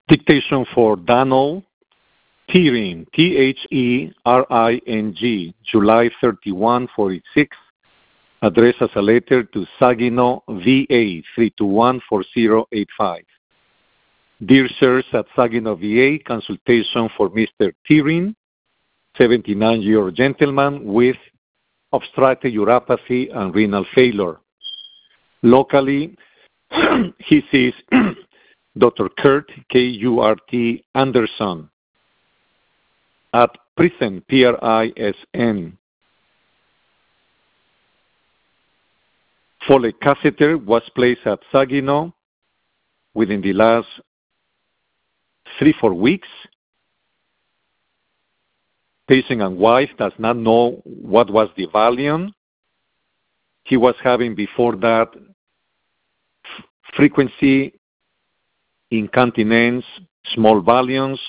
Dictation for Donald Thering, Thering, July 31, 46. Address as a letter to Saginaw, VA, 321-4085. Dear Sirs, at Saginaw, VA, consultation for Mr. Thering, 79-year-old gentleman with obstructive uropathy and renal failure. Locally, he sees Dr. Kurt, K-U-R-T, Anderson, at Prison, P-R-I-S-N. Foley catheter was placed at Saginaw within the last 3-4 weeks. Patient and wife does not know what was the volume. He was having before that frequency, incontinence, small volumes.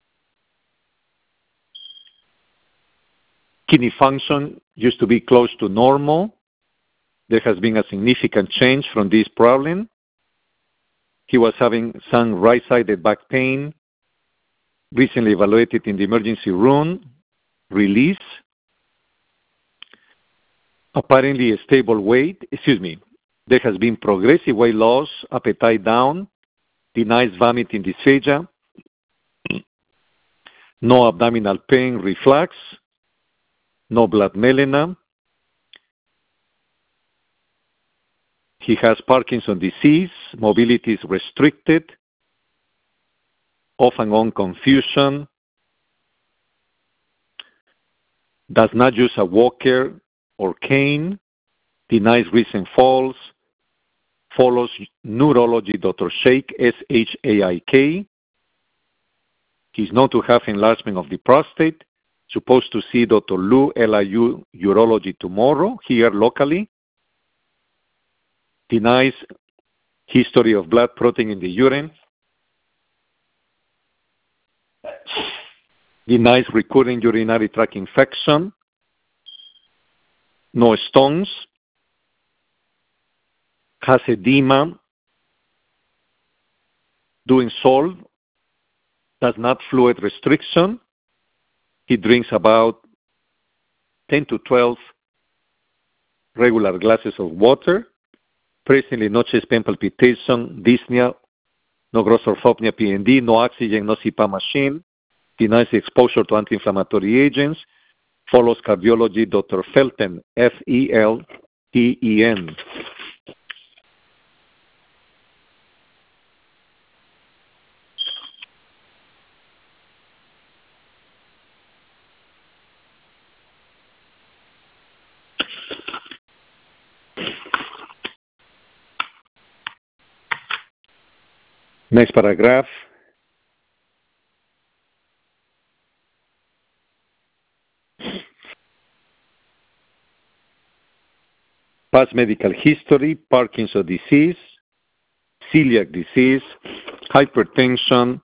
Kidney function used to be close to normal. There has been a significant change from this problem. He was having some right-sided back pain, recently evaluated in the emergency room, release. Apparently a stable weight, there has been progressive weight loss, appetite down, denies vomiting dysphagia, no abdominal pain, reflux, no blood melena. He has Parkinson's disease, mobility is restricted, off and on confusion, does not use a walker or cane, denies recent falls, follows neurology Dr. Shaik, S-H-A-I-K. He's known to have enlargement of the prostate, supposed to see Dr. Liu, L-I-U, urology tomorrow, here locally. Denies history of blood protein in the urine. Denies recurring urinary tract infection. No stones. Has edema. Doing SOLV. Does not fluid restriction. He drinks about 10 to 12 regular glasses of water. Presently, no chest pain palpitation, dyspnea, no gross orthopnea, PND, no oxygen, no CPAP machine. Denies exposure to anti-inflammatory agents. Follows cardiology Dr. Felten, F-E-L-T-E-N. Next paragraph. Past medical history, Parkinson's disease, celiac disease, hypertension,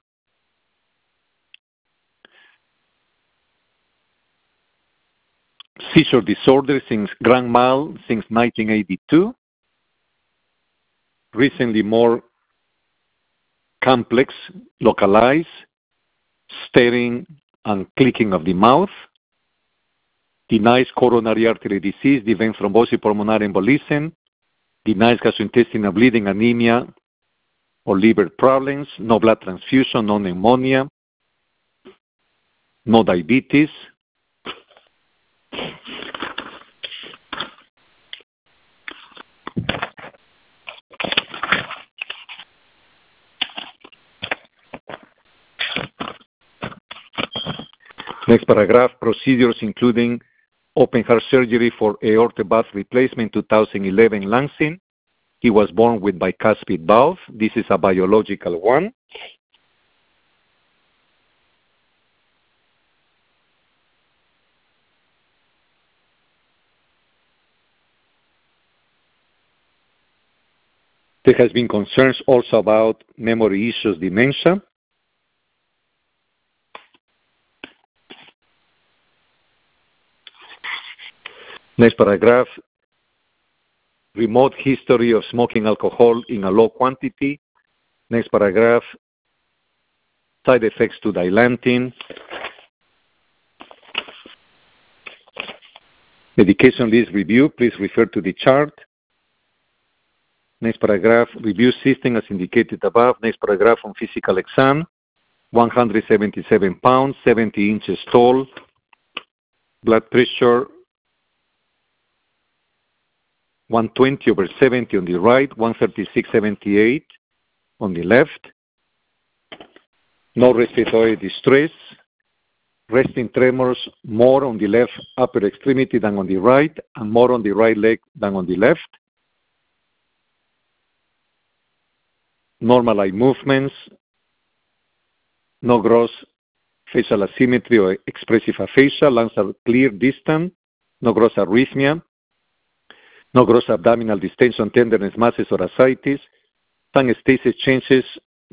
seizure disorder since grand mal since 1982. Recently more complex, localized, staring and clicking of the mouth. Denies coronary artery disease, the vein thrombosis, pulmonary embolism. Denies gastrointestinal bleeding, anemia, or liver problems. No blood transfusion, no pneumonia, no diabetes. Next paragraph, procedures including open heart surgery for aortic valve replacement 2011 Lansing. He was born with bicuspid valve. This is a biological one. There has been concerns also about memory issues, dementia. Next paragraph, remote history of smoking alcohol in a low quantity. Next paragraph, Side effects to dilantin. Medication list review, please refer to the chart. Next paragraph, review system as indicated above. Next paragraph on physical exam. 177 pounds, 70 inches tall. Blood pressure 120/70 on the right, 136/78 on the left. No respiratory distress. Resting tremors more on the left upper extremity than on the right, and more on the right leg than on the left. Normal eye movements. No gross facial asymmetry or expressive aphasia. Lungs are clear, distant. No gross arrhythmia. No gross abdominal distension, tenderness, masses, or ascites. Tongue stasis changes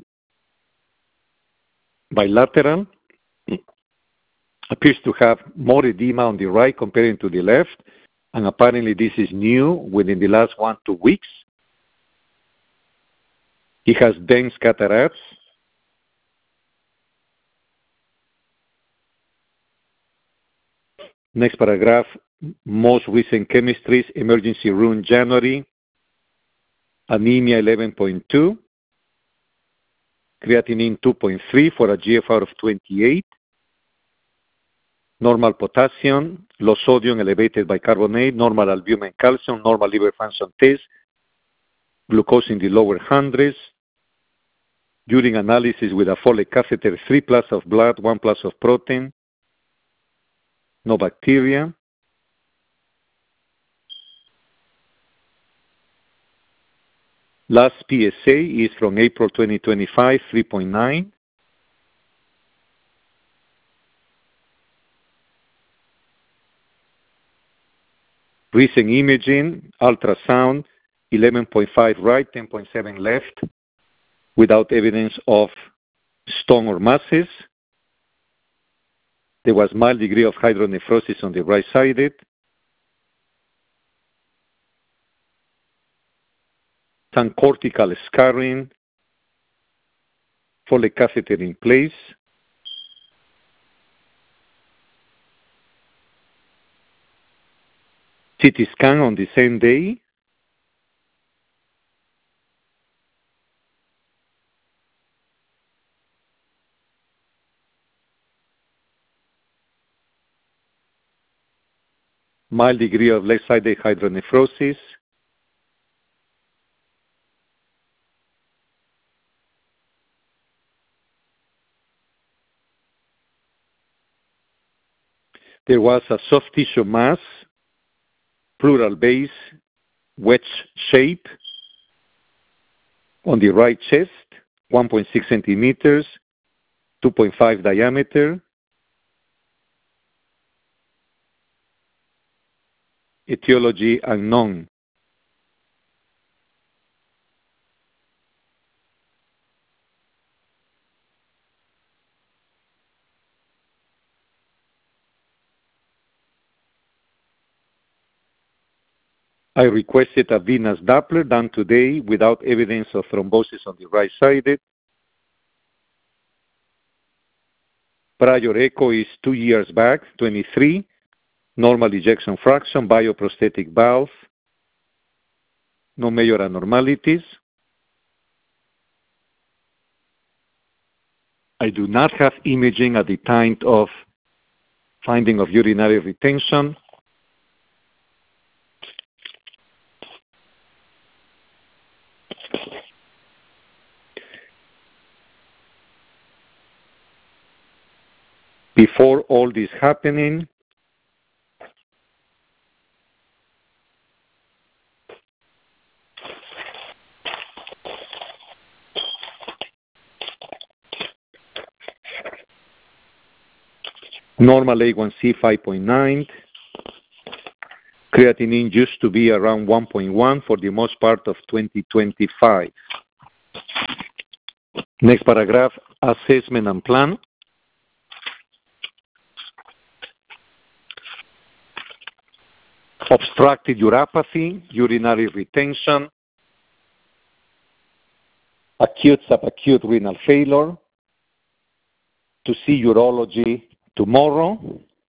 bilateral. Appears to have more edema on the right compared to the left, and apparently this is new within the last 1-2 weeks. He has dense cataracts. Next paragraph, most recent chemistries, emergency room January, anemia 11.2, creatinine 2.3 for a GFR of 28, normal potassium, low sodium, elevated bicarbonate, normal albumin calcium, normal liver function test, glucose in the lower hundreds, urine analysis with a Foley catheter, 3+ of blood, 1+ of protein, no bacteria. Last PSA is from April 2025, 3.9. Recent imaging, ultrasound, 11.5 right, 10.7 left, without evidence of stone or masses. There was mild degree of hydronephrosis on the right-sided. Some cortical scarring, Foley catheter in place. CT scan on the same day. Mild degree of left-sided hydronephrosis. There was a soft tissue mass, pleural base, wedge shape on the right chest, 1.6 centimeters, 2.5 diameter. Etiology unknown. I requested a venous Doppler done today without evidence of thrombosis on the right-sided. Prior echo is 2 years back, 23. Normal ejection fraction, bioprosthetic valve. No major abnormalities. I do not have imaging at the time of finding of urinary retention. Before all this happening, normal A1C 5.9. Creatinine used to be around 1.1 for the most part of 2025. Next paragraph, assessment and plan. Obstructive uropathy, urinary retention, acute subacute renal failure, to see urology tomorrow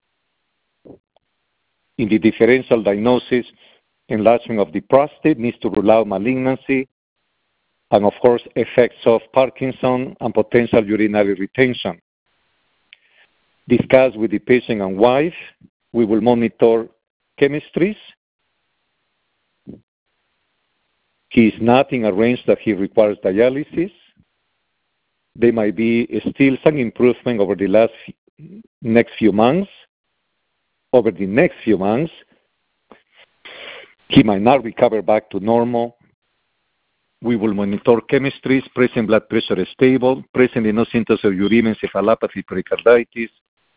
in the differential diagnosis. Enlargement of the prostate needs to rule out malignancy, and of course, effects of Parkinson and potential urinary retention. Discuss with the patient and wife. We will monitor chemistries. He is not in a range that he requires dialysis. There might be still some improvement over the next few months. Over the next few months, he might not recover back to normal. We will monitor chemistries. Present blood pressure is stable. Presently no symptoms of uremia, encephalopathy, pericarditis.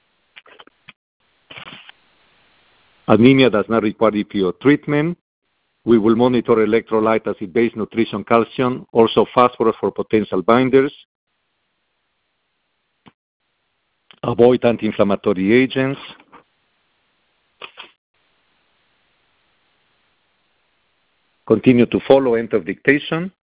Anemia does not require EPO treatment. We will monitor electrolyte, acid-base, nutrition, calcium, also phosphorus for potential binders. Avoid anti-inflammatory agents. Continue to follow, end of dictation.